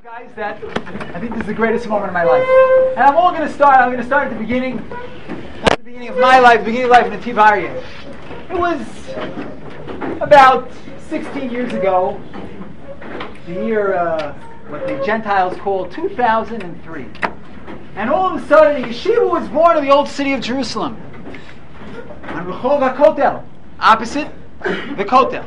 Guys, that I think this is the greatest moment of my life, and I'm going to start at the beginning, not the beginning of my life, the beginning of life in the Tiv Aryeh. It was about 16 years ago, the year what the Gentiles call 2003, and all of a sudden a yeshiva was born in the old city of Jerusalem, on Rehov HaKotel, opposite the Kotel,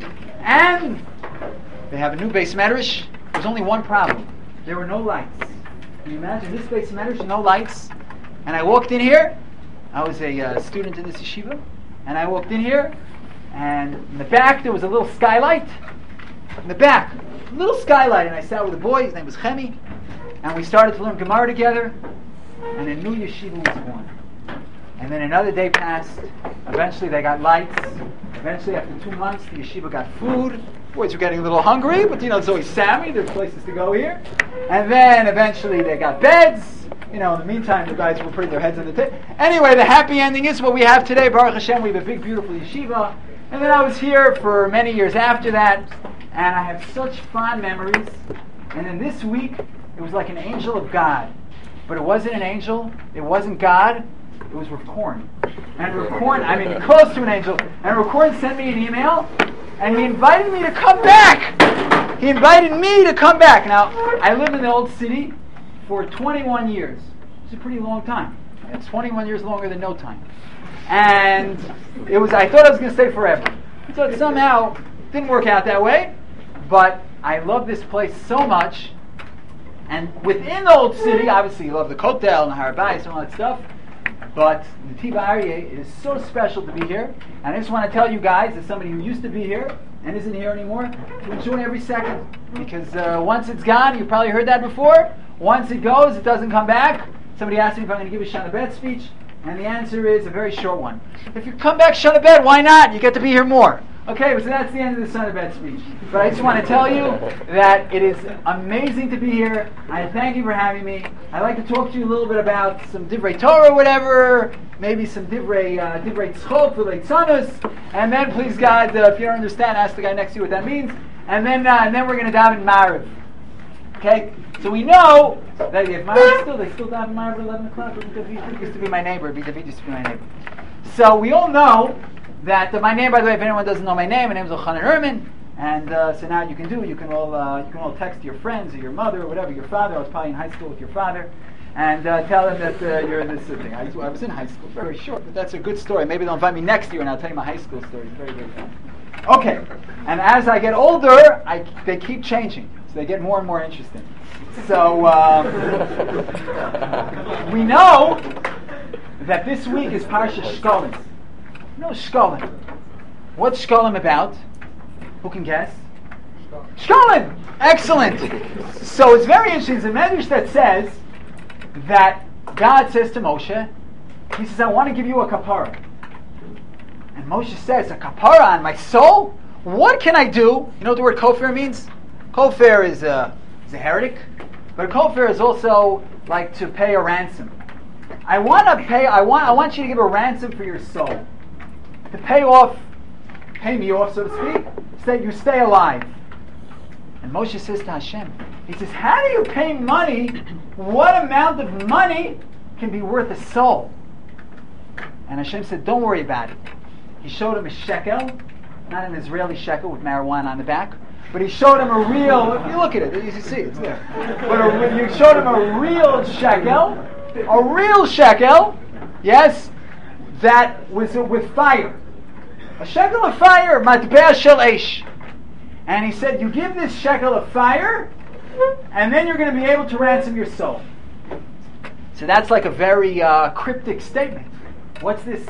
and they have a new Beis Medrash. There's only one problem. There were no lights. Can you imagine this Beis Medrash, no lights? And I walked in here. I was a student in this yeshiva. And I walked in here. And in the back there was a little skylight. In the back, a little skylight. And I sat with a boy. His name was Chemi. And we started to learn Gemara together. And a new yeshiva was born. And then another day passed. Eventually they got lights. Eventually after 2 months the yeshiva got food. Boys were getting a little hungry, but there's always Sammy, there's places to go here. And then eventually they got beds. In the meantime the guys were putting their heads on the table. Anyway, the happy ending is what we have today. Baruch Hashem, we have a big beautiful yeshiva. And then I was here for many years after that, and I have such fond memories. And then this week, it was like an angel of God. But it wasn't an angel, it wasn't God, it was Rav Korn. And Rav Korn, close to an angel. And Rav Korn sent me an email, and he invited me to come back. He invited me to come back. Now, I lived in the old city for 21 years. It's a pretty long time. It's 21 years longer than no time. And I thought I was going to stay forever. So it somehow didn't work out that way. But I love this place so much. And within the old city, obviously you love the Kotel and the Har Bayis and all that stuff. But the Tiv Aryeh is so special to be here. And I just want to tell you guys, as somebody who used to be here and isn't here anymore, to enjoy every second. Because once it's gone, you've probably heard that before, once it goes, it doesn't come back. Somebody asked me if I'm going to give a Shana Bet speech, and the answer is a very short one. If you come back Shana Bet, why not? You get to be here more. Okay, so that's the end of the Shana Bet speech. But I just want to tell you that it is amazing to be here. I thank you for having me. I'd like to talk to you a little bit about some Divrei Torah or whatever, maybe some Divrei Tzchok, Divrei Tzanus, and then please God, if you don't understand, ask the guy next to you what that means, and then we're going to daven Maariv. Okay? So we know that if Maariv they still daven Maariv at 11 o'clock. David used to be my neighbor. David used to be my neighbor. So we all know that my name, by the way, if anyone doesn't know my name is Elchanan Herman, and so now you can all text your friends or your mother or whatever, your father. I was probably in high school with your father, and tell them that you're this thing. I was in high school, very short, but that's a good story. Maybe they'll invite me next year and I'll tell you my high school story. It's very, very fun. Okay, and as I get older, they keep changing, so they get more and more interesting. So we know that this week is Parsha Shkolim. No, Shkolim. What's Shkolim about? Who can guess? Shkolim! Excellent! So it's very interesting. There's a medrash that says that God says to Moshe, he says, I want to give you a kapara. And Moshe says, a kapara on my soul? What can I do? You know what the word kofar means? Kofar is a heretic, but a kofar is also like to pay a ransom. I want you to give a ransom for your soul. To pay me off, so to speak, so that you stay alive. And Moshe says to Hashem, he says, how do you pay money? What amount of money can be worth a soul? And Hashem said, don't worry about it. He showed him a shekel, not an Israeli shekel with marijuana on the back, but he showed him a real, if you look at it, you see it's there. But you showed him a real shekel, yes, that was with fire. A shekel of fire, matbea shel eish. And he said, you give this shekel of fire, and then you're going to be able to ransom your soul. So that's like a very cryptic statement. What's this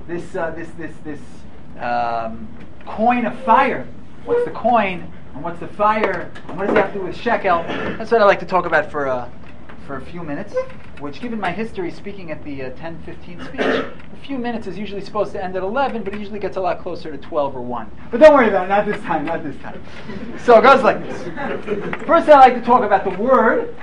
coin of fire? What's the coin, and what's the fire, and what does it have to do with shekel? That's what I like to talk about for a few minutes, which, given my history speaking at the 10:15 speech, a few minutes is usually supposed to end at 11, but it usually gets a lot closer to 12 or 1. But don't worry about it, not this time. So it goes like this. First I'd like to talk about the word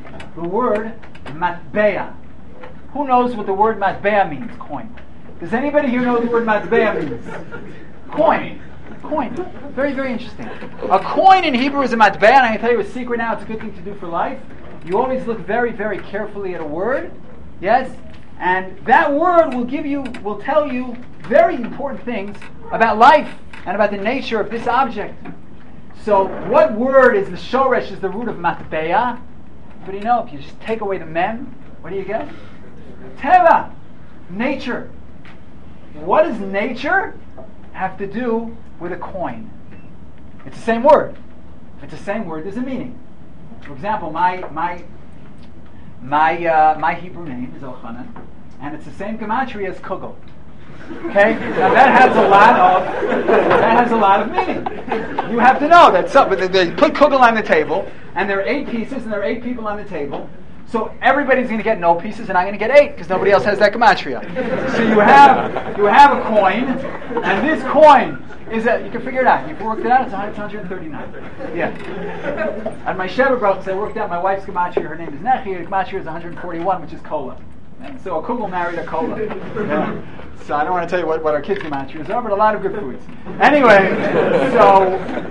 matbea. Who knows what the word matbea means? Coin. Does anybody here know what the word matbea means? Coin. Coin. Very, very interesting. A coin in Hebrew is a matbea, and I can tell you a secret now, it's a good thing to do for life. You always look very, very carefully at a word, yes? And that word will tell you very important things about life and about the nature of this object. So what word is the shoresh, is the root of matbea? But you know, if you just take away the mem, what do you get? Teva, nature. What does nature have to do with a coin? It's the same word. If it's the same word, there's a meaning. For example, my Hebrew name is Elchanan, and it's the same gematria as Kugel. Okay, now that has a lot of meaning. You have to know that they put Kugel on the table, and there are 8 pieces, and there are 8 people on the table. So everybody's going to get no pieces, and I'm going to get 8 because nobody else has that gematria. So you have a coin, and this coin is you can figure it out. You've worked it out. It's 139. Yeah. At my Sheva Brachos, I worked out my wife's gematria. Her name is Nechi. The gematria is 141, which is Kola. And so a Kugel married a Kola. Yeah. So I don't want to tell you what our kids' gematrias are, but a lot of good foods. Anyway, so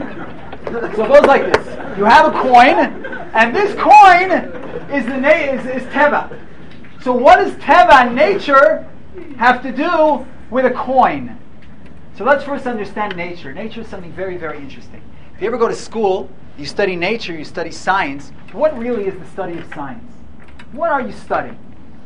it goes like this. You have a coin, and this coin is Teva. So what does Teva, nature, have to do with a coin? So let's first understand nature. Nature is something very, very interesting. If you ever go to school, you study nature, you study science. What really is the study of science? What are you studying?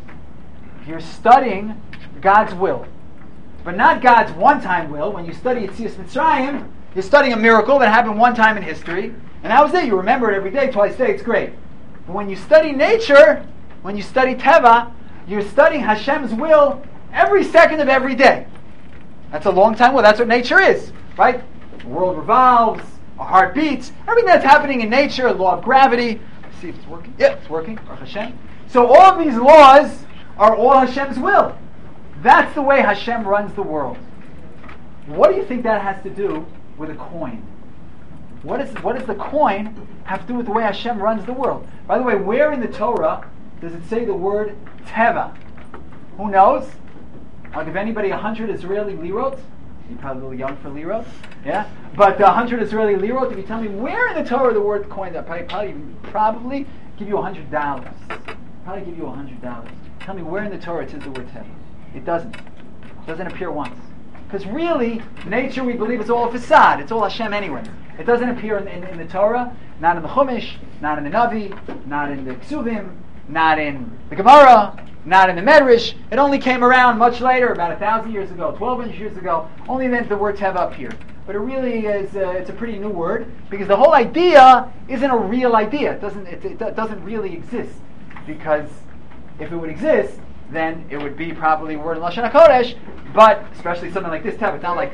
You're studying God's will. But not God's one-time will. When you study Yetzias Mitzrayim, you're studying a miracle that happened one time in history, and that was it. You remember it every day, twice a day, it's great. But when you study nature, when you study Teva, you're studying Hashem's will every second of every day. That's a long time will. That's what nature is, right? The world revolves, our heart beats, everything that's happening in nature, law of gravity. Let's see if it's working. Yeah, it's working. Hashem. So all of these laws are all Hashem's will. That's the way Hashem runs the world. What do you think that has to do with a coin? What does the coin have to do with the way Hashem runs the world? By the way, where in the Torah does it say the word Teva? Who knows? I'll give anybody 100 Israeli lirot. You're probably a little young for lirot. Yeah? But 100 Israeli lirot, if you tell me where in the Torah the word coin, I'll probably give you $100. Probably give you $100. Tell me where in the Torah it says the word Teva. It doesn't. It doesn't appear once. Because really, nature, we believe, is all a facade. It's all Hashem anyway. It doesn't appear in the Torah, not in the Chumash, not in the Navi, not in the Ksuvim, not in the Gemara, not in the Medrash. It only came around much later, about 1,000 years ago, 1,200 years ago. Only then the word Teva appeared. But it really is, it's a pretty new word, because the whole idea isn't a real idea. It doesn't really exist. Because if it would exist, then it would be probably a word in Lashon HaKodesh, but especially something like this Teva, it's not like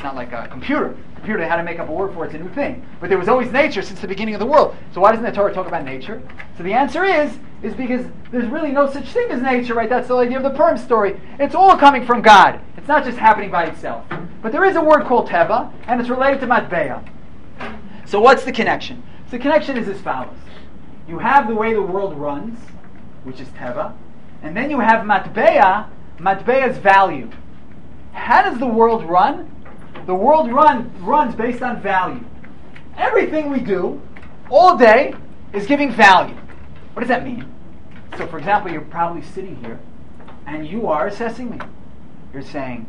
a computer. Computer, they had to make up a word for it, it's a new thing. But there was always nature since the beginning of the world. So why doesn't the Torah talk about nature? So the answer is because there's really no such thing as nature, right? That's the idea of the Purim story. It's all coming from God. It's not just happening by itself. But there is a word called Teva, and it's related to Matbea. So what's the connection? So the connection is as follows. You have the way the world runs, which is Teva, and then you have Matbea, Matbea's value. How does the world run? The world runs based on value. Everything we do all day is giving value. What does that mean? So for example, you're probably sitting here and you are assessing me. You're saying,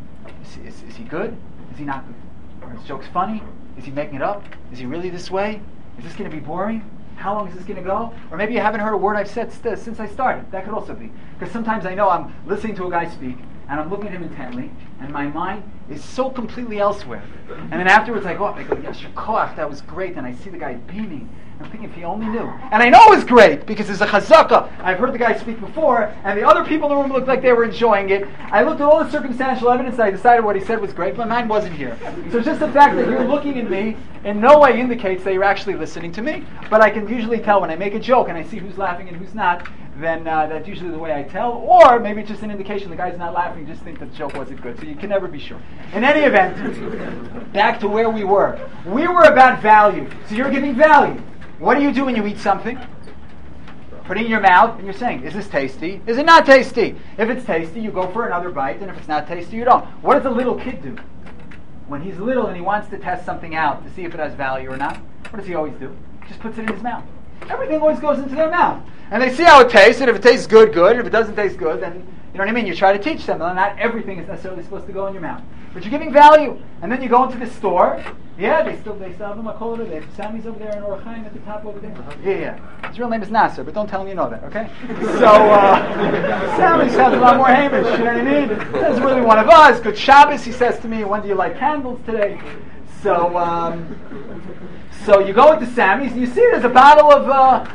is he good? Is he not good? Are his jokes funny? Is he making it up? Is he really this way? Is this going to be boring? How long is this going to go? Or maybe you haven't heard a word I've said since I started. That could also be. Because sometimes I know I'm listening to a guy speak, and I'm looking at him intently, and my mind is so completely elsewhere. And then afterwards I go up, I go, yes, Koach, that was great, and I see the guy beaming. I'm thinking, if he only knew. And I know it was great, because there's a chazaka. I've heard the guy speak before, and the other people in the room looked like they were enjoying it. I looked at all the circumstantial evidence, and I decided what he said was great, but my mind wasn't here. So just the fact that you're looking at me in no way indicates that you're actually listening to me. But I can usually tell when I make a joke, and I see who's laughing and who's not, then that's usually the way I tell. Or maybe it's just an indication the guy's not laughing, just think that the joke wasn't good. So you can never be sure. In any event, back to where we were. We were about value. So you're giving value. What do you do when you eat something? Put it in your mouth and you're saying, is this tasty? Is it not tasty? If it's tasty, you go for another bite, and if it's not tasty, you don't. What does a little kid do? when he's little and he wants to test something out to see if it has value or not, what does he always do? He just puts it in his mouth. Everything always goes into their mouth. And they see how it tastes, and if it tastes good, good. And if it doesn't taste good, then, you know what I mean? You try to teach them. Not everything is necessarily supposed to go in your mouth. But you're giving value. And then you go into the store. Yeah, they still have a makola. They have Sammy's over there in Or Chaim at the top over there. Yeah. His real name is Nasser, but don't tell him you know that, okay? So, Sammy sounds a lot more Hamish, you know what I mean? That's really one of us. Good Shabbos, he says to me. When do you light candles today? So you go into Sammy's and you see there's a bottle of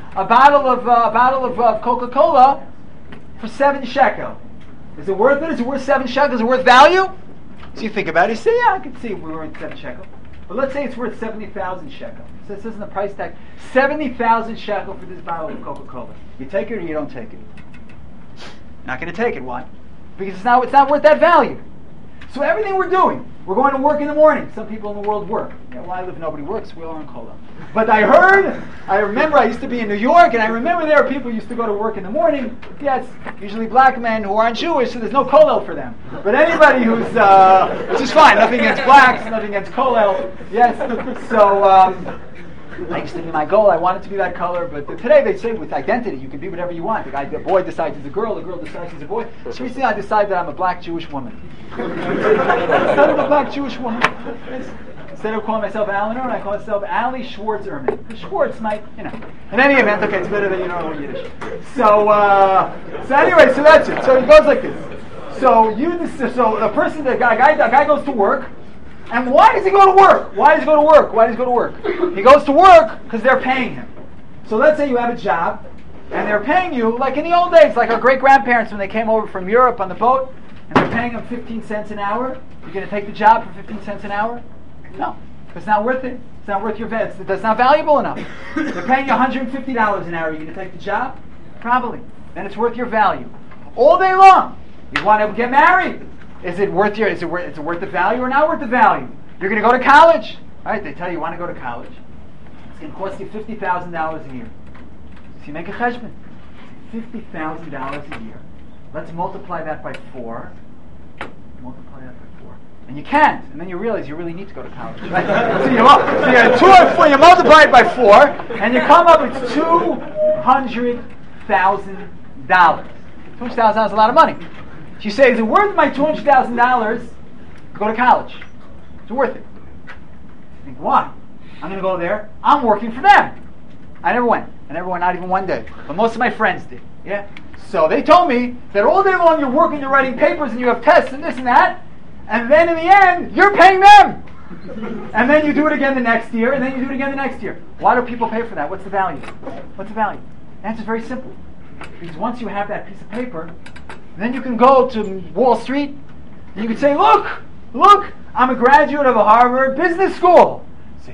Coca-Cola for 7 shekel. Is it worth it? Is it worth 7 shekel? Is it worth value? So you think about it. You say, yeah, I can see we were in 7 shekel. But let's say it's worth 70,000 shekel. So it says in the price tag, 70,000 shekel for this bottle of Coca-Cola. You take it or you don't take it? You're not going to take it. Why? Because it's not worth that value. So everything we're doing, we're going to work in the morning. Some people in the world work. Yeah, where I live, nobody works. We all are in Kola. But I remember I used to be in New York, and I remember there are people who used to go to work in the morning. Yes, usually black men who aren't Jewish, so there's no Kollel for them. But anybody who's, which is fine, nothing against blacks, nothing against Kollel. Yes, so I used to be my goal. I wanted to be that color, but today they say with identity, you can be whatever you want. The boy decides he's a girl, the girl decides he's a boy. So recently I decided that I'm a black Jewish woman. Instead of a black Jewish woman, instead of calling myself Alan Erman, I call myself Ali Schwartz Erman. Because Schwartz might, In any event, okay, it's better that you know Yiddish. So anyway, so that's it. So it goes like this. So the guy goes to work. And why does he go to work? Why does he go to work? Why does he go to work? He goes to work because they're paying him. So let's say you have a job, and they're paying you, like in the old days, like our great-grandparents when they came over from Europe on the boat, and they're paying them 15 cents an hour. You're going to take the job for 15 cents an hour? No. It's not worth it. It's not worth your vets. That's not valuable enough. They're paying you $150 an hour. You're going to take the job? Probably. Then it's worth your value. All day long. You want to get married. Is it worth the value or not worth the value? You're going to go to college. All right, they tell you want to go to college. It's going to cost you $50,000 a year. So you make a cheshbon. $50,000 a year. Let's multiply that by 4. Multiply that by 4. And you can't. And then you realize you really need to go to college. Right? So you multiply it by 4, and you come up with $200,000. $200,000 is a lot of money. So you say, is it worth my $200,000 to go to college? Is it worth it? You think, why? I'm going to go there. I'm working for them. I never went, not even one day. But most of my friends did. Yeah. So they told me that all day long you're working, you're writing papers, and you have tests and this and that, and then in the end, you're paying them. And then you do it again the next year, and then you do it again the next year. Why do people pay for that? What's the value? What's the value? The answer is very simple. Because once you have that piece of paper, then you can go to Wall Street, and you can say, look, I'm a graduate of a Harvard Business School. Say,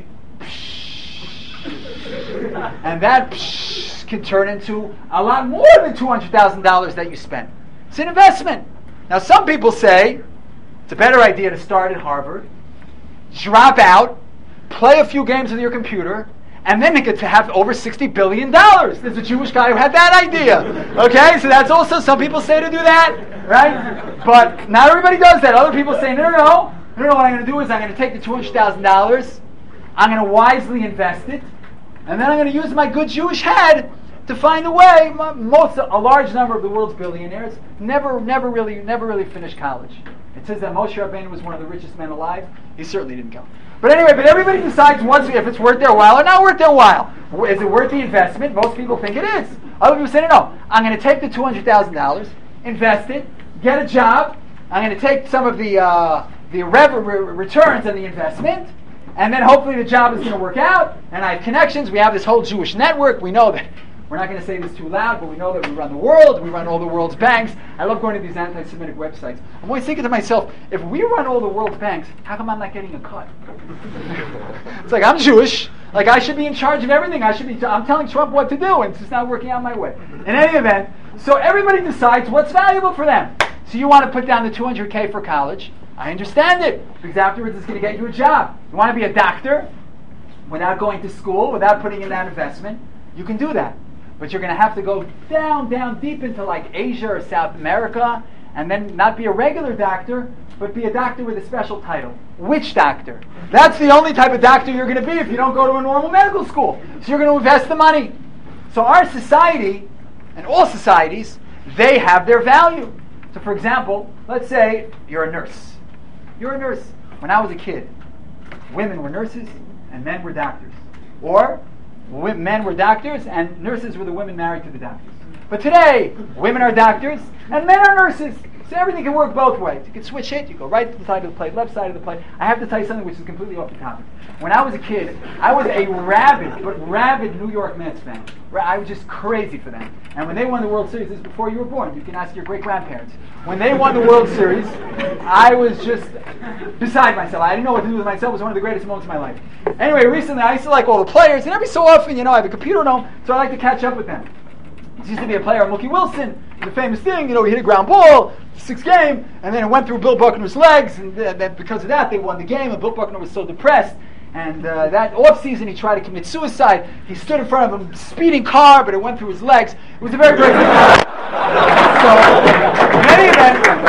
and that can turn into a lot more than $200,000 that you spent. It's an investment. Now, some people say it's a better idea to start at Harvard, drop out, play a few games with your computer, and then they get to have over $60 billion. There's a Jewish guy who had that idea. Okay, so that's also, some people say to do that, right? But not everybody does that. Other people say, no, what I'm going to do is I'm going to take the $200,000, I'm going to wisely invest it, and then I'm going to use my good Jewish head to find a way. A large number of the world's billionaires never really finished college. It says that Moshe Rabbeinu was one of the richest men alive. He certainly didn't go. But anyway, everybody decides once if it's worth their while or not worth their while. Is it worth the investment? Most people think it is. Other people say, no, I'm going to take the $200,000, invest it, get a job. I'm going to take some of the returns on the investment, and then hopefully the job is going to work out, and I have connections. We have this whole Jewish network. We know that. We're not going to say this too loud, but we know that we run the world. We run all the world's banks. I love going to these anti-Semitic websites. I'm always thinking to myself, if we run all the world's banks, how come I'm not getting a cut? It's like, I'm Jewish. Like, I should be in charge of everything. I'm telling Trump what to do, and it's just not working out my way. In any event, so everybody decides what's valuable for them. So you want to put down the $200K for college. I understand it, because afterwards it's going to get you a job. You want to be a doctor without going to school, without putting in that investment, you can do that. But you're going to have to go down deep into like Asia or South America, and then not be a regular doctor, but be a doctor with a special title. Witch doctor. That's the only type of doctor you're going to be if you don't go to a normal medical school. So you're going to invest the money. So our society, and all societies, they have their value. So for example, let's say you're a nurse. You're a nurse. When I was a kid, women were nurses and men were doctors. Or men were doctors and nurses were the women married to the doctors. But today, women are doctors and men are nurses. So everything can work both ways. You can switch it, you go right to the side of the plate, left side of the plate. I have to tell you something which is completely off the topic. When I was a kid, I was a rabid New York Mets fan. I was just crazy for them. And when they won the World Series, this is before you were born, you can ask your great-grandparents. When they won the World Series, I was just beside myself. I didn't know what to do with myself. It was one of the greatest moments of my life. Anyway, recently I used to like all the players, and every so often, I have a computer at home, so I like to catch up with them. There used to be a player, Mookie Wilson, the famous thing, he hit a ground ball, 6th game, and then it went through Bill Buckner's legs, and because of that, they won the game, and Bill Buckner was so depressed. And that off-season, he tried to commit suicide. He stood in front of a speeding car, but it went through his legs. It was a very great thing. So, in any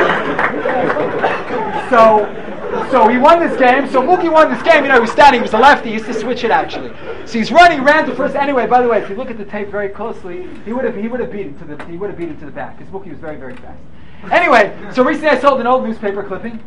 event, so he won this game. So Mookie won this game. He was standing. He was a lefty. He used to switch it, actually. So he's running, ran to first. Anyway, by the way, if you look at the tape very closely, he would have beat him to the back, because Mookie was very, very fast. Anyway, so recently I sold an old newspaper clipping.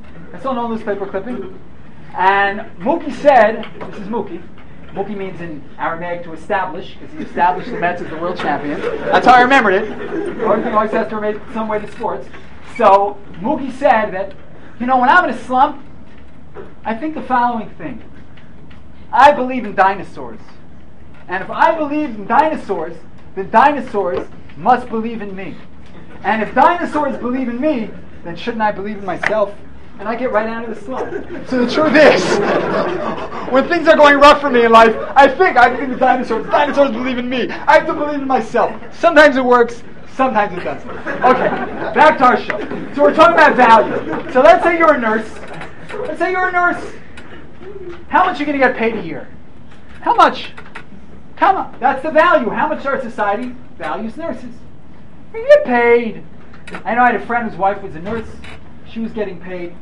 And Mookie said, this is Mookie. Mookie means in Aramaic to establish, because he established the Mets as the world champions. That's how I remembered it. Everything always has to relate some way to sports. So Mookie said that, when I'm in a slump, I think the following thing. I believe in dinosaurs. And if I believe in dinosaurs, then dinosaurs must believe in me. And if dinosaurs believe in me, then shouldn't I believe in myself? And I get right out of the slump. So the truth is, when things are going rough for me in life, I think the dinosaurs believe in me. I have to believe in myself. Sometimes it works, sometimes it doesn't. Okay, back to our show. So we're talking about value. So let's say you're a nurse. How much are you going to get paid a year? How much? Come on, that's the value. How much our society values nurses? You get paid. I know I had a friend whose wife was a nurse. She was getting paid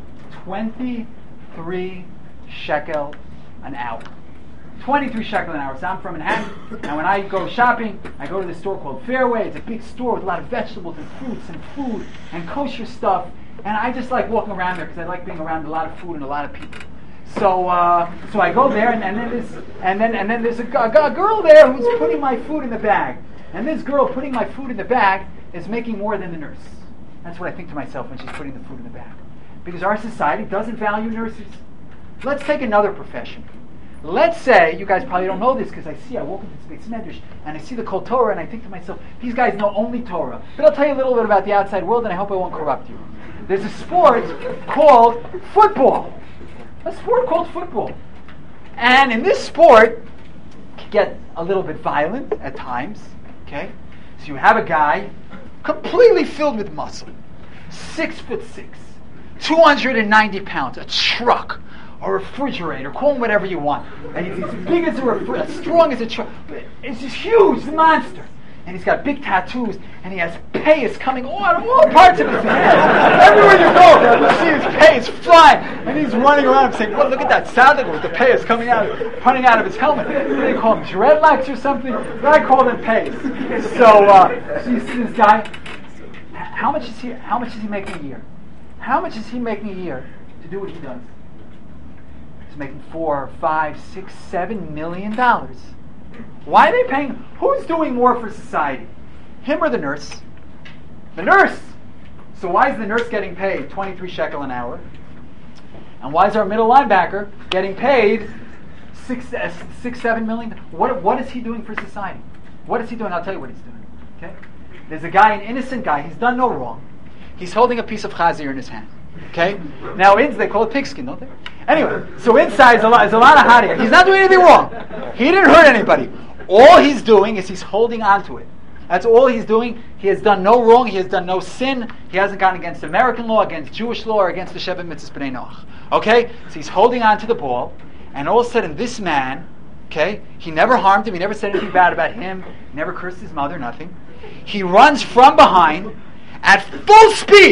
23 shekel an hour. 23 shekel an hour. So I'm from Manhattan, and when I go shopping, I go to this store called Fairway. It's a big store with a lot of vegetables and fruits and food and kosher stuff. And I just like walking around there because I like being around a lot of food and a lot of people. So I go there, and then there's a girl there who's putting my food in the bag. And this girl putting my food in the bag is making more than the nurse. That's what I think to myself when she's putting the food in the bag. Because our society doesn't value nurses. Let's take another profession. Let's say, you guys probably don't know this because I walk into this big medrash and I see the Kol Torah and I think to myself, these guys know only Torah. But I'll tell you a little bit about the outside world and I hope I won't corrupt you. There's a sport called football. A sport called football. And in this sport, it can get a little bit violent at times. Okay? So you have a guy completely filled with muscle. 6'6", 290 pounds, a truck, a refrigerator, call him whatever you want. And he's as big as a refrigerator, as strong as a truck. It's this huge monster. And he's got big tattoos, and he has payas coming out of all parts of his head. Everywhere you go, you see his payas flying, and he's running around saying, "Well, look at that Sadiq with the payas coming out of his helmet." They call him dreadlocks or something, but I call them payas. So you see this guy. How much is he making a year? How much is he making a year to do what he does? He's making $4, $5, $6, $7 million. Why are they paying? Who's doing more for society? Him or the nurse? The nurse! So why is the nurse getting paid 23 shekel an hour? And why is our middle linebacker getting paid $6-7 million? What is he doing for society? What is he doing? I'll tell you what he's doing. Okay? There's a guy, an innocent guy, he's done no wrong. He's holding a piece of chazir in his hand. Okay? Now, they call it pigskin, don't they? Anyway, so inside is a lot of hot air. He's not doing anything wrong. He didn't hurt anybody. All he's doing is he's holding on to it. That's all he's doing. He has done no wrong. He has done no sin. He hasn't gone against American law, against Jewish law, or against the Sheva Mitzvahs B'nai Noach. Okay? So he's holding on to the ball, and all of a sudden this man, okay, he never harmed him. He never said anything bad about him. He never cursed his mother, nothing. He runs from behind at full speed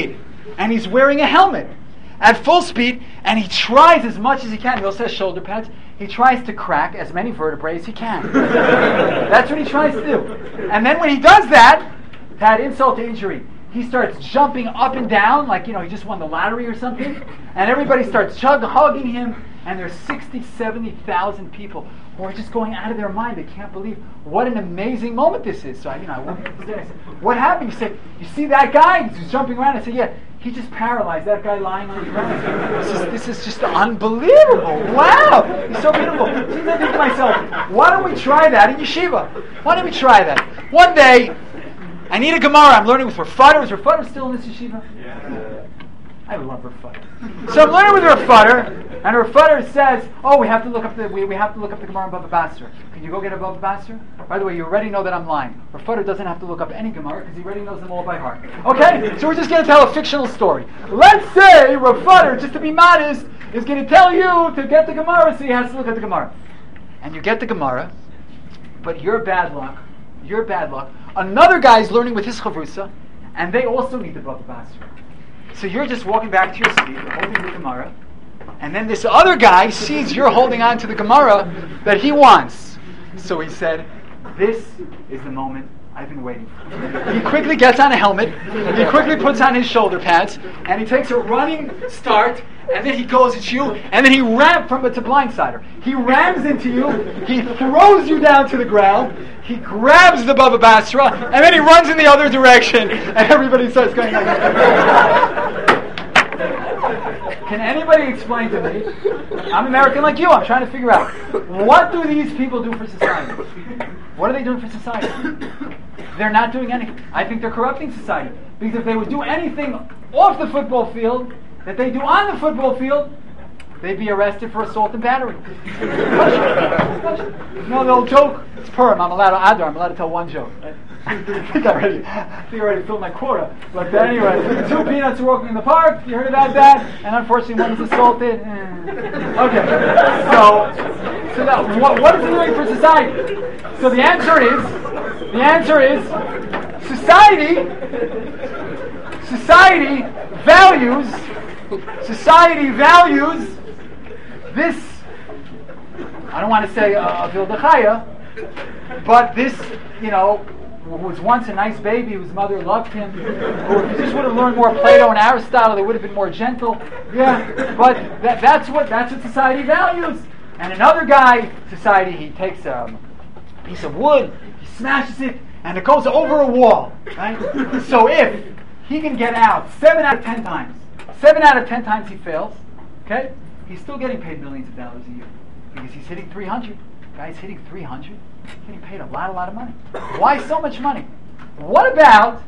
and he's wearing a helmet at full speed, and he tries as much as he can. He also has shoulder pads. He tries to crack as many vertebrae as he can. That's what he tries to do. And then when he does that, to add insult to injury, he starts jumping up and down like, he just won the lottery or something. And everybody starts hugging him. And there's 60, 70,000 people who are just going out of their mind. They can't believe what an amazing moment this is. So I went up there and I said, what happened? He said, you see that guy? He's jumping around. I said, yeah, he just paralyzed that guy lying on the ground. This is just unbelievable. Wow. He's so beautiful. So I think to myself, why don't we try that in yeshiva? Why don't we try that? One day, I need a Gemara. I'm learning with Rafader. Is Rafader still in this yeshiva? Yeah. I love Rafader. So I'm learning with Rafader. And Rafader says, we have to look up the Gemara in Bava Basra. Can you go get a Bava Basra? By the way, you already know that I'm lying. Rafader doesn't have to look up any Gemara because he already knows them all by heart. Okay? So we're just going to tell a fictional story. Let's say Rafader, just to be modest, is going to tell you to get the Gemara, so he has to look at the Gemara. And you get the Gemara, but you're bad luck. Another guy's learning with his chavrusa, and they also need the Bava Basra. So you're just walking back to your seat, holding the Gemara, and then this other guy sees you're holding on to the Gemara that he wants. So he said, this is the moment I've been waiting for. He quickly gets on a helmet, he quickly puts on his shoulder pads, and he takes a running start, and then he goes at you, and then he rams it's a blindsider. He rams into you, he throws you down to the ground, he grabs the Bava Basra, and then he runs in the other direction, and everybody starts going like that. Can anybody explain to me? I'm American like you. I'm trying to figure out, what do these people do for society? What are they doing for society? They're not doing anything. I think they're corrupting society. Because if they would do anything off the football field that they do on the football field, they'd be arrested for assault and battery. No, they'll joke. It's Purim. I'm allowed to tell one joke. I think I already filled my quota. But anyway, two peanuts are walking in the park. You heard about that? And unfortunately, one was assaulted. Okay. So now, what is it doing for society? So the answer is, society values this. I don't want to say Avil Dechaya, but this, who was once a nice baby, whose mother loved him, who if he just would have learned more Plato and Aristotle, they would have been more gentle. Yeah, but that's what society values. And another guy, he takes a piece of wood, he smashes it, and it goes over a wall. Right? So if he can get out 7 out of 10 times he fails, okay, he's still getting paid millions of dollars a year because he's hitting 300. Guys hitting 300, getting paid a lot of money. Why so much money? What about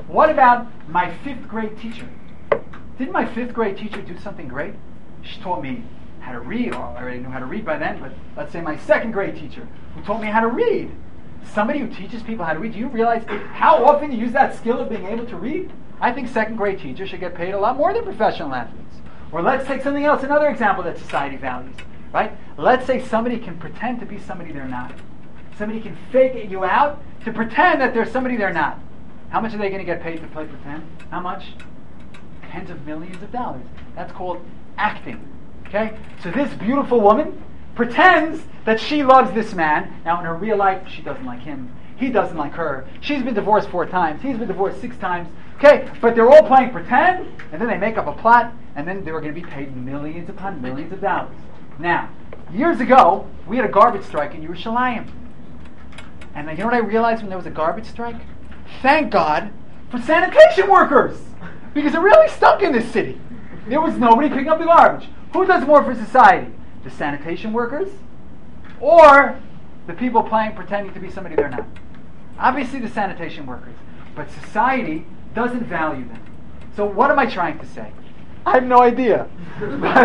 my 5th grade teacher? Didn't my 5th grade teacher do something great? She taught me how to read. I already knew how to read by then, but let's say my 2nd grade teacher who taught me how to read. Somebody who teaches people how to read. Do you realize how often you use that skill of being able to read? I think 2nd grade teachers should get paid a lot more than professional athletes. Or let's take something else, another example that society values. Right? Let's say somebody can pretend to be somebody they're not. Somebody can fake you out to pretend that they're somebody they're not. How much are they going to get paid to play pretend? How much? Tens of millions of dollars. That's called acting. Okay? So this beautiful woman pretends that she loves this man. Now in her real life, she doesn't like him. He doesn't like her. She's been divorced 4 times. He's been divorced 6 times. Okay? But they're all playing pretend, and then they make up a plot, and then they were going to be paid millions upon millions of dollars. Now, years ago, we had a garbage strike in Yerushalayim. And you know what I realized when there was a garbage strike? Thank God for sanitation workers! Because it really stunk in this city. There was nobody picking up the garbage. Who does more for society? The sanitation workers? Or the people pretending to be somebody they're not? Obviously the sanitation workers. But society doesn't value them. So what am I trying to say? I have no idea. I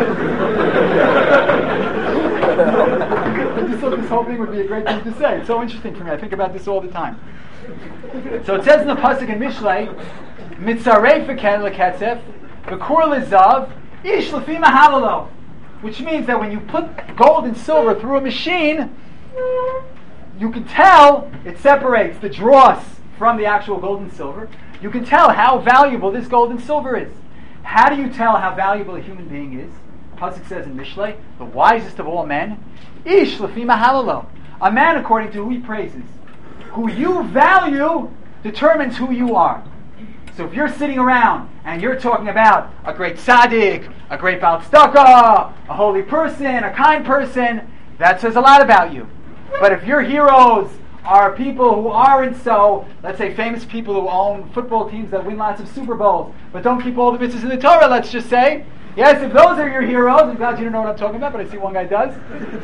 just thought this whole thing would be a great thing to say. It's so interesting for me. I think about this all the time. So it says in the pasuk in Mishlei, "Mitzarei feken leketzef, v'kur lezav, ish lefi mahalalo," which means that when you put gold and silver through a machine, you can tell it separates the dross from the actual gold and silver. You can tell how valuable this gold and silver is. How do you tell how valuable a human being is? Pasuk says in Mishlei, the wisest of all men, Ish lefi mahalalo. A man according to who he praises. Who you value determines who you are. So if you're sitting around and you're talking about a great tzaddik, a great Baal Tzedakah, a holy person, a kind person, that says a lot about you. But if your heroes are people who aren't so, let's say famous people who own football teams that win lots of Super Bowls, but don't keep all the mitzvahs in the Torah, let's just say, yes, if those are your heroes, I'm glad you don't know what I'm talking about, but I see one guy does.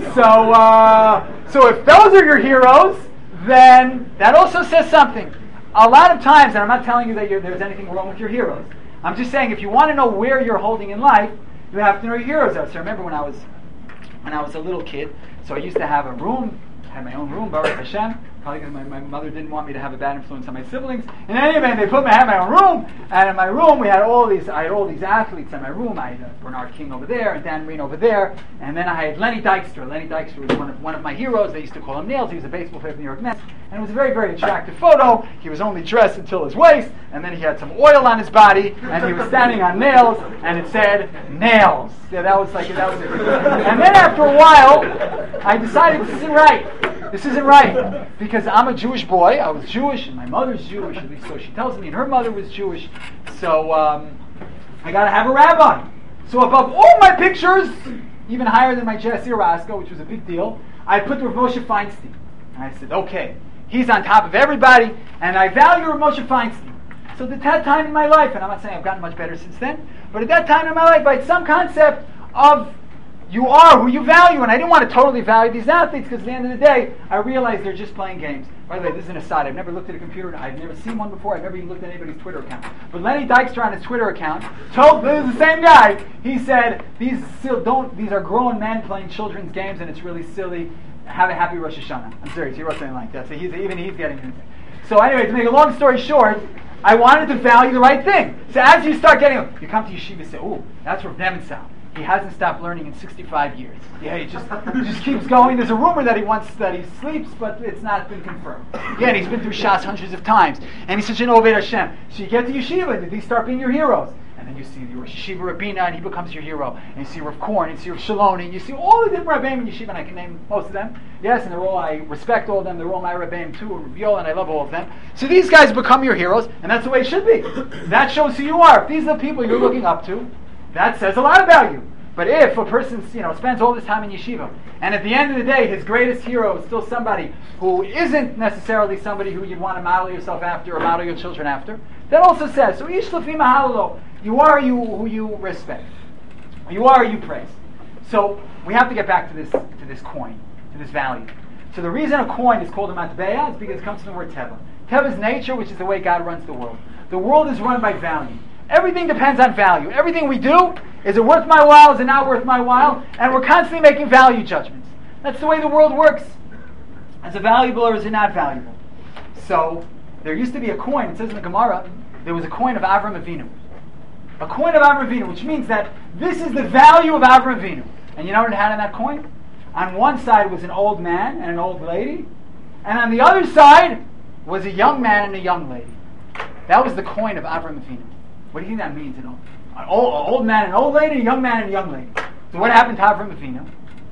So if those are your heroes, then that also says something. A lot of times, and I'm not telling you that there's anything wrong with your heroes. I'm just saying, if you want to know where you're holding in life, you have to know your heroes are. So I remember when I was a little kid, so I used to have a room, had my own room, Baruch Hashem, probably because my mother didn't want me to have a bad influence on my siblings. In any event, I had my own room, and in my room I had all these athletes in my room. I had Bernard King over there, and Dan Marino over there, and then I had Lenny Dykstra. Lenny Dykstra was one of my heroes. They used to call him Nails. He was a baseball player for the New York Mets, and it was a very, very attractive photo. He was only dressed until his waist, and then he had some oil on his body, and he was standing on nails, and it said, Nails. Yeah, that was it. And then after a while, I decided this isn't right. This isn't right, because I'm a Jewish boy. I was Jewish, and my mother's Jewish, at least so she tells me, and her mother was Jewish. So I got to have a rabbi. So above all my pictures, even higher than my Jesse Orozco, which was a big deal, I put Rav Moshe Feinstein. And I said, okay, he's on top of everybody, and I value Rav Moshe Feinstein. So at that time in my life, and I'm not saying I've gotten much better since then, but at that time in my life, I had some concept of you are who you value, and I didn't want to totally value these athletes because at the end of the day, I realized they're just playing games. By the way, this is an aside. I've never looked at a computer. I've never seen one before. I've never even looked at anybody's Twitter account. But Lenny Dykstra on his Twitter account told this is the same guy. He said these are grown men playing children's games, and it's really silly. Have a happy Rosh Hashanah. I'm serious. He wrote something like that. So he's getting it. So anyway, to make a long story short, I wanted to value the right thing. So as you start getting, you come to yeshiva and say, "Oh, that's Rav Nebenzahl. He hasn't stopped learning in 65 years. Yeah, he just keeps going. There's a rumor that he sleeps, but it's not been confirmed. Yeah, and he's been through Shas hundreds of times. And he's such an Oved Hashem. So you get to yeshiva, and these start being your heroes. And then you see your Yeshiva Rabina, and he becomes your hero. And you see Rav Korn, and you see Rav Shaloni, and you see all the different Rabbeim in yeshiva, and I can name most of them. Yes, and I respect all of them. They're all my Rabbeim too, Rav Yoel, and I love all of them. So these guys become your heroes, and that's the way it should be. That shows who you are. If these are the people you're looking up to, that says a lot about you. But if a person, spends all this time in yeshiva, and at the end of the day, his greatest hero is still somebody who isn't necessarily somebody who you'd want to model yourself after or model your children after, that also says, so ish lefi mahalalo, you are who you respect. You are who you praise. So we have to get back to this coin, to this value. So the reason a coin is called a matbeah is because it comes from the word teva. Teva is nature, which is the way God runs the world. The world is run by value. Everything depends on value. Everything we do, is it worth my while? Is it not worth my while? And we're constantly making value judgments. That's the way the world works. Is it valuable or is it not valuable? So, there used to be a coin, it says in the Gemara, there was a coin of Avram Avinu. A coin of Avram Avinu, which means that this is the value of Avram Avinu. And you know what it had on that coin? On one side was an old man and an old lady, and on the other side was a young man and a young lady. That was the coin of Avram Avinu. What do you think that means? An old man and an old lady, a young man and a young lady. So what happened to Avram Avinu?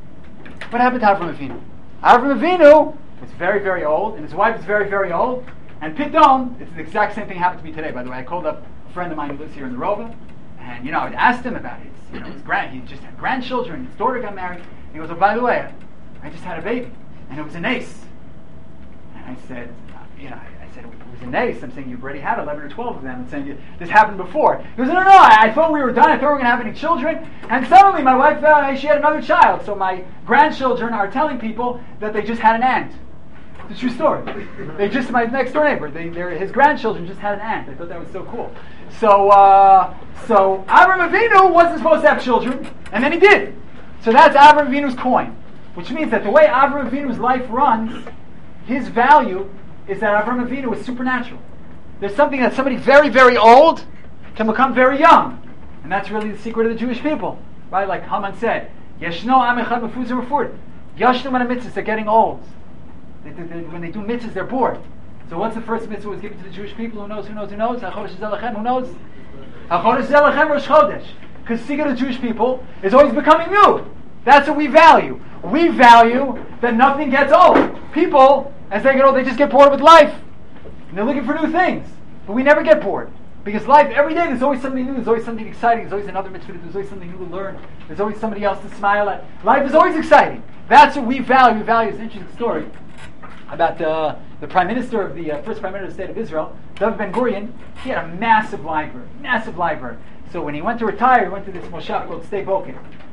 What happened to Avram Avinu? Avram Avinu was very, very old, and his wife was very, very old. And Pitom, it's the exact same thing happened to me today, by the way. I called up a friend of mine who lives here in the Rova, and I asked him about it. He just had grandchildren, his daughter got married. He goes, oh, by the way, I just had a baby, and it was an ace. And I said, I said, it was an ace. I'm saying you've already had 11 or 12 of them. I'm saying this happened before. He goes, no, I thought we were done. I thought we were going to have any children. And suddenly my wife, she had another child. So my grandchildren are telling people that they just had an aunt. It's a true story. My next door neighbor, his grandchildren just had an aunt. I thought that was so cool. So Avram Avinu wasn't supposed to have children, and then he did. So that's Avram Avinu's coin, which means that the way Avram Avinu's life runs, his value is that Avram Avinu is supernatural. There's something that somebody very, very old can become very young. And that's really the secret of the Jewish people. Right? Like Haman said, Yeshno am echad mefuzim refud. Yashnu mana mitzvahs, they're getting old. When they do mitzvahs, they're bored. So what's the first mitzvah was given to the Jewish people? Who knows? Who knows? Who knows? Because secret of the Jewish people is always becoming new. That's what we value. We value that nothing gets old. People, as they get old, they just get bored with life. And they're looking for new things. But we never get bored. Because life, every day, there's always something new. There's always something exciting. There's always another mitzvah. There's always something new to learn. There's always somebody else to smile at. Life is always exciting. That's what we value. We value an interesting story about the prime minister of the first prime minister of the state of Israel, David Ben-Gurion. He had a massive library. So when he went to retire, he went to this moshav called Sde Boker.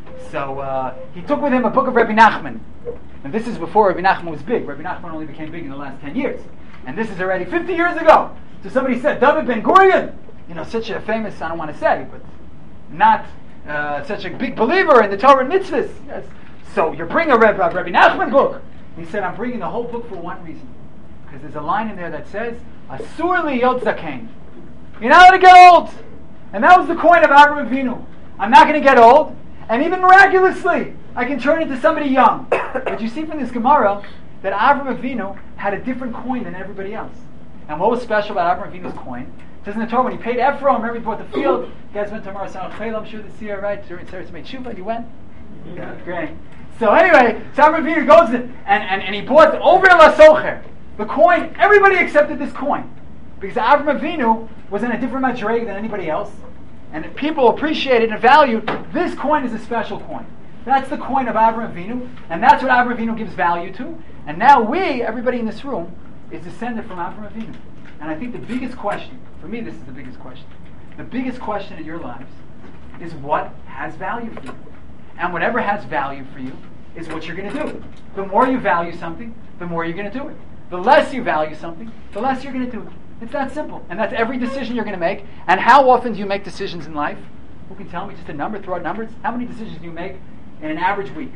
So he took with him a book of Rabbi Nachman. And this is before Rabbi Nachman was big. Rabbi Nachman only became big in the last 10 years. And this is already 50 years ago. So somebody said, David Ben-Gurion, such a famous, I don't want to say, but not such a big believer in the Torah and mitzvahs. Yes. So you bring a Rabbi Nachman book. He said, I'm bringing the whole book for one reason. Because there's a line in there that says, Asur liyot zaken. You're not going to get old. And that was the coin of Avraham Avinu. I'm not going to get old. And even miraculously, I can turn into somebody young. But you see from this Gemara that Avraham Avinu had a different coin than everybody else. And what was special about Avraham Avinu's coin? It says in the Torah, when he paid Ephron, remember he bought the field. You guys went to Mar Sanach Chayil, I'm sure this year, right? During Sarah's made Shuvah, you went? Yeah. Great. So anyway, Avraham Avinu goes in, and he bought over Lasocher. The coin, everybody accepted this coin. Because Avraham Avinu was in a different madreg than anybody else. And if people appreciated and valued, this coin is a special coin. That's the coin of Avraham Avinu, and that's what Avraham Avinu gives value to. And now we, everybody in this room, is descended from Avraham Avinu. And I think the biggest question, for me this is the biggest question, the biggest question in your lives is what has value for you. And whatever has value for you is what you're going to do. The more you value something, the more you're going to do it. The less you value something, the less you're going to do it. It's that simple. And that's every decision you're going to make. And how often do you make decisions in life? Who can tell me just a number, throw out numbers? How many decisions do you make in an average week?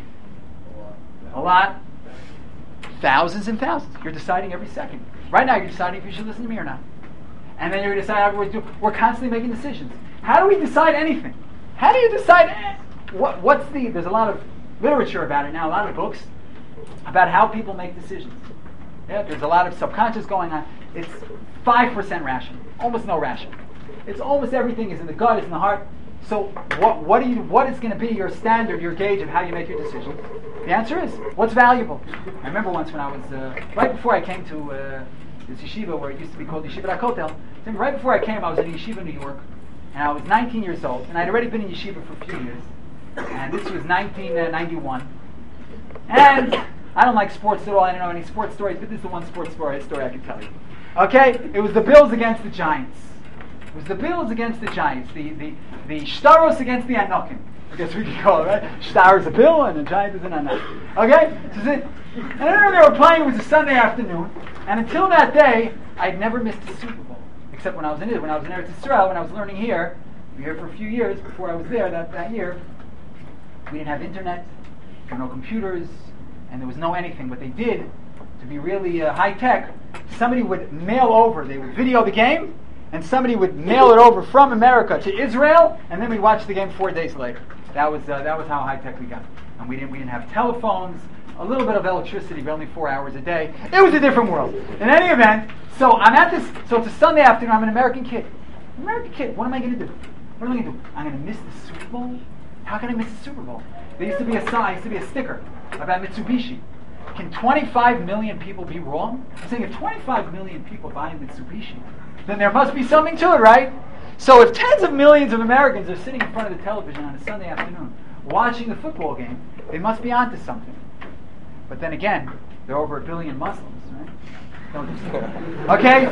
A lot. Thousands and thousands. You're deciding every second. Right now you're deciding if you should listen to me or not. And then you're going to decide afterwards. We're constantly making decisions. How do we decide anything? How do you decide? There's a lot of literature about it now, a lot of books about how people make decisions. Yeah, there's a lot of subconscious going on. It's 5% rational, almost no rational. It's almost everything is in the gut, it's in the heart. So what is going to be your standard, your gauge of how you make your decisions? The answer is, what's valuable? I remember once when I was, right before I came to this yeshiva where it used to be called Yeshiva HaKotel, right before I came I was in a yeshiva in New York, and I was 19 years old, and I'd already been in yeshiva for a few years, and this was 1991, and I don't like sports at all, I don't know any sports stories, but this is the one sports story I can tell you. Okay, it was the Bills against the Giants. It was the Bills against the Giants. The Shtaros against the Anokim. I guess we could call it, right? Shtar is a Bill and the Giant is an Anokim. Okay? And I remember they were playing, it was a Sunday afternoon, and until that day, I'd never missed a Super Bowl. Except when I was in Israel. When I was in Eretz Yisrael, when I was learning here for a few years before I was there that year, we didn't have internet, there were no computers, and there was no anything. What they did, to be really high tech, somebody would mail over, they would video the game, and somebody would mail it over from America to Israel, and then we'd watch the game 4 days later. That was how high tech we got. And we didn't have telephones, a little bit of electricity, but only 4 hours a day. It was a different world. In any event, so it's a Sunday afternoon, I'm an American kid. What am I going to do? I'm going to miss the Super Bowl? How can I miss the Super Bowl? There used to be a sticker about Mitsubishi. Can 25 million people be wrong? I'm saying if 25 million people buy Mitsubishi, then there must be something to it, right? So if tens of millions of Americans are sitting in front of the television on a Sunday afternoon watching the football game, they must be onto something. But then again, there are over 1 billion Muslims, right? Okay?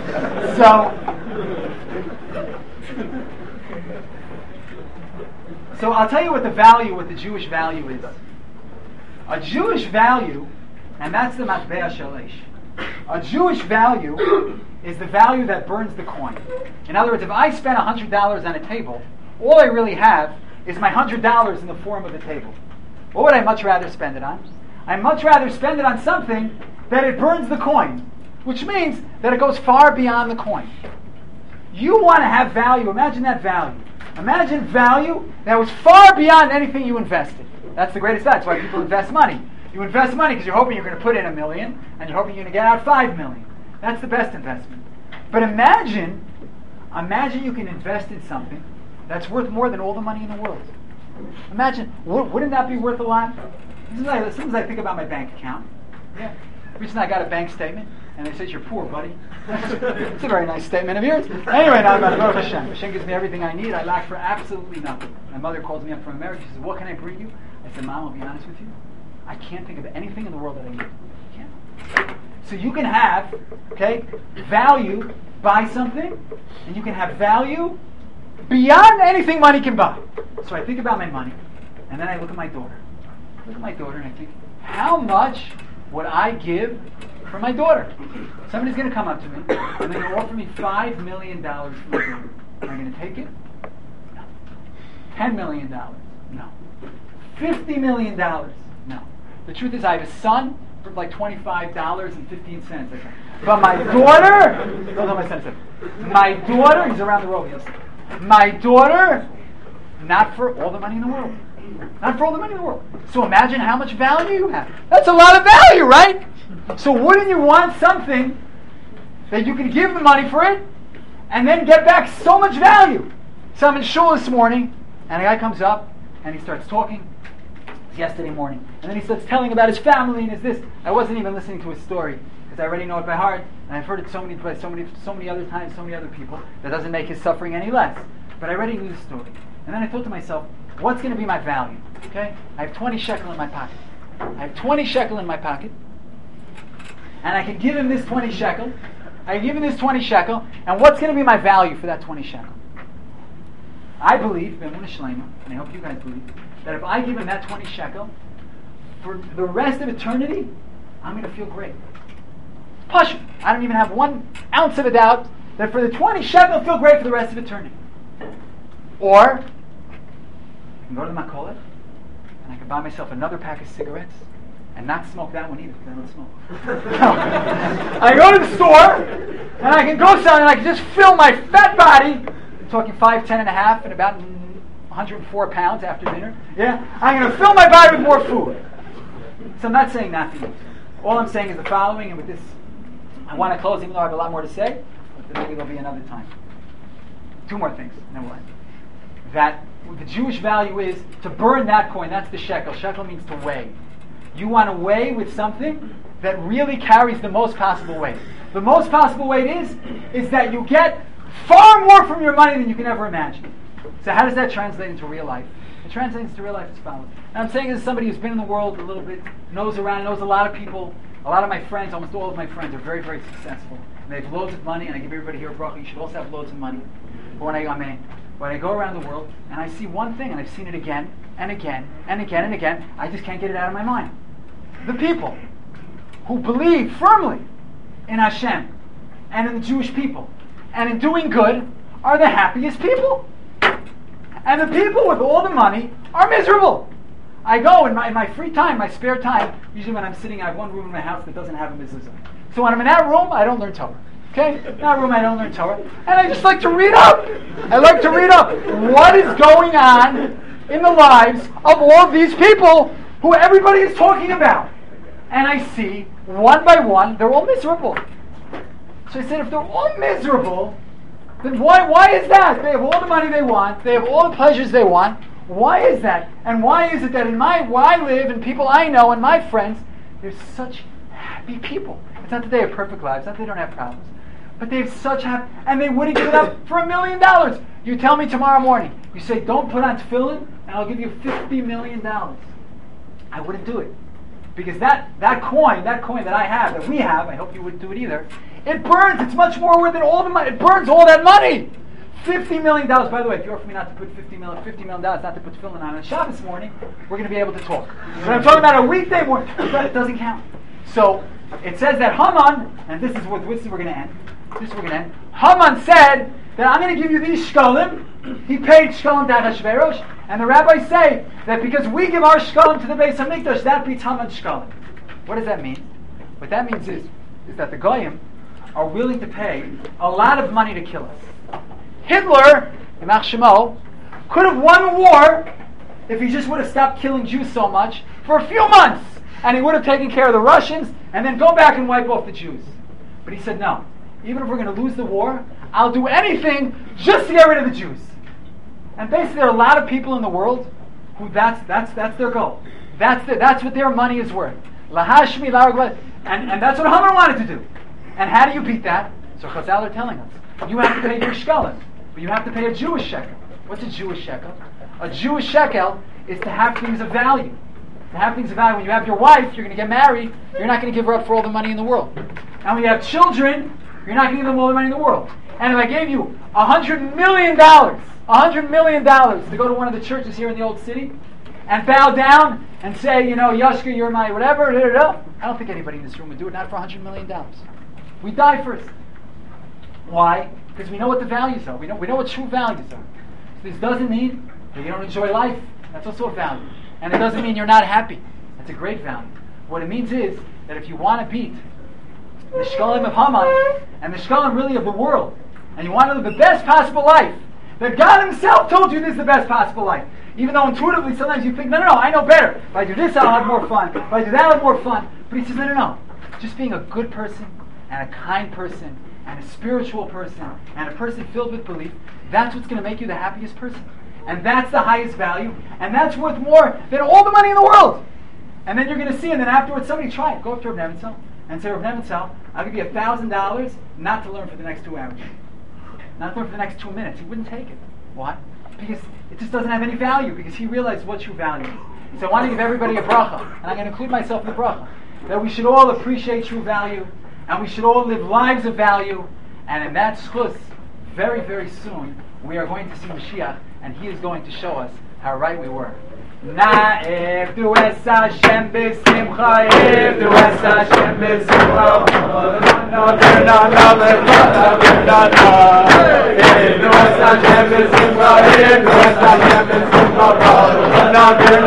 So I'll tell you what the Jewish value is. A Jewish value, and that's the Matbea Shalesh. A Jewish value is the value that burns the coin. In other words, if I spend $100 on a table, all I really have is my $100 in the form of a table. What would I much rather spend it on? I'd much rather spend it on something that it burns the coin, which means that it goes far beyond the coin. You want to have value. Imagine that value. Imagine value that was far beyond anything you invested. That's the greatest value. That's why people invest money. You invest money because you're hoping you're going to put in $1 million, and you're hoping you're going to get out $5 million. That's the best investment. But imagine you can invest in something that's worth more than all the money in the world. Imagine, wouldn't that be worth a lot? Sometimes I think about my bank account. Yeah. Recently I got a bank statement, and they said, "You're poor, buddy." It's a very nice statement of yours. Anyway, now I'm going to go to Hashem. Hashem gives me everything I need. I lack for absolutely nothing. My mother calls me up from America. She says, "What can I bring you?" I said, "Mom, I'll be honest with you. I can't think of anything in the world that I need." I can't. So you can have, value, buy something, and you can have value beyond anything money can buy. So I think about my money, and then I look at my daughter. And I think, how much would I give for my daughter? Somebody's going to come up to me, and they're going to offer me $5 million for my daughter. Am I going to take it? No. $10 million? No. $50 million? No. The truth is, I have a son for like $25.15. But my daughter, don't know my son said. My daughter, he's around the world. Yes. My daughter, not for all the money in the world. Not for all the money in the world. So imagine how much value you have. That's a lot of value, right? So wouldn't you want something that you can give the money for it and then get back so much value? So I'm in shul this morning, and a guy comes up and he starts talking. It's yesterday morning. And then he starts telling about his family and his this. I wasn't even listening to his story because I already know it by heart, and I've heard it so many other times, so many other people. That doesn't make his suffering any less. But I already knew the story. And then I thought to myself, what's going to be my value? I have 20 shekel in my pocket. And I can give him this 20 shekel. And what's going to be my value for that 20 shekel? I believe, and I hope you guys believe, that if I give him that 20 shekel, for the rest of eternity, I'm going to feel great. Push! I don't even have 1 ounce of a doubt that for the 20 shekel, I'll feel great for the rest of eternity. Or I can go to the Makolet, and I can buy myself another pack of cigarettes, and not smoke that one either, because I don't smoke. I go to the store, and I can go somewhere, and I can just fill my fat body, I'm talking 5'10" and a half, and about 104 pounds after dinner. Yeah, I'm going to fill my body with more food. So I'm not saying not to eat. All I'm saying is the following, and with this, I want to close, even though I have a lot more to say, but maybe there'll be another time. 2 more things, and then we'll end. That the Jewish value is to burn that coin. That's the shekel. Shekel means to weigh. You want to weigh with something that really carries the most possible weight. The most possible weight is that you get far more from your money than you can ever imagine. So how does that translate into real life? It translates into real life as follows. And I'm saying this as somebody who's been in the world a little bit, knows a lot of people. A lot of my friends, almost all of my friends, are very, very successful. And they have loads of money, and I give everybody here a bracha. You should also have loads of money. But when I go around the world and I see one thing, and I've seen it again and again and again and again, I just can't get it out of my mind. The people who believe firmly in Hashem and in the Jewish people and in doing good are the happiest people. And the people with all the money are miserable. I go in my free time, my spare time, usually when I'm sitting, I have one room in my house that doesn't have a mezuzah. So when I'm in that room, I don't learn Torah. In that room I don't learn Torah. And I just like to read up. What is going on in the lives of all of these people who everybody is talking about. And I see, one by one, they're all miserable. So I said, if they're all miserable, then why is that? They have all the money they want. They have all the pleasures they want. Why is that? And why is it that where I live and people I know and my friends, there's such happy people. It's not that they have perfect lives. It's not that they don't have problems. But they have such happy, and they wouldn't give it up for $1 million. You tell me tomorrow morning, you say, don't put on tefillin, and I'll give you $50 million. I wouldn't do it. Because that coin that I have, that we have, I hope you wouldn't do it either, it burns. It's much more worth than all the money. It burns all that money. $50 million. By the way, if you offer me not to put $50 million, not to put tefillin on Shabbos morning, we're going to be able to talk. But I'm talking about a weekday morning. It doesn't count. So it says that Haman, and this is we're going to end. Haman said that I'm going to give you these shkalim. He paid shkalim to Achashverosh, and the rabbis say that because we give our shkalim to the Beis Hamikdash, that beats Haman's shkalim. What does that mean? What that means is that the goyim are willing to pay a lot of money to kill us. Hitler, Yimach Shemo, could have won the war if he just would have stopped killing Jews so much for a few months, and he would have taken care of the Russians and then go back and wipe off the Jews. But he said, no. Even if we're going to lose the war, I'll do anything just to get rid of the Jews. And basically, there are a lot of people in the world who that's their goal. That's what their money is worth. Lahashmi, and that's what Haman wanted to do. And how do you beat that? So Chazal are telling us, you have to pay your shekalim, but you have to pay a Jewish shekel. What's a Jewish shekel? A Jewish shekel is to have things of value. To have things of value. When you have your wife, you're going to get married, you're not going to give her up for all the money in the world. And when you have children, you're not going to give them all the money in the world. And if I gave you $100 million to go to one of the churches here in the old city and bow down and say, Yashka, you're my whatever, I don't think anybody in this room would do it, not for $100 million. We die first. Why? Because we know what the values are. We know what true values are. So this doesn't mean that you don't enjoy life. That's also a value. And it doesn't mean you're not happy. That's a great value. What it means is that if you want to beat the shkalim of Haman and the shkalim really of the world, and you want to live the best possible life, that God Himself told you this is the best possible life. Even though intuitively sometimes you think, no, I know better. If I do this, I'll have more fun. If I do that, I'll have more fun. But He says, no. Just being a good person and a kind person and a spiritual person and a person filled with belief, that's what's going to make you the happiest person. And that's the highest value. And that's worth more than all the money in the world. And then you're going to see, and then afterwards somebody try it. Go up to Reb Nebenzahl and say, Reb Nebenzahl, I'll give you $1,000 not to learn for the next 2 hours. Not to learn for the next 2 minutes. He wouldn't take it. Why? Because it just doesn't have any value, because he realized what true value is. So I want to give everybody a bracha, and I'm going to include myself in the bracha, that we should all appreciate true value, and we should all live lives of value, and in that schus, very, very soon, we are going to see Mashiach, and he is going to show us how right we were. Na'ef du es Hashem b'simcha, if du es Hashem b'simcha, no, they're not, if du es Hashem b'simcha, if du es Hashem b'simcha, no, they're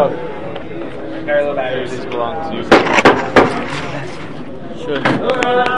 Should.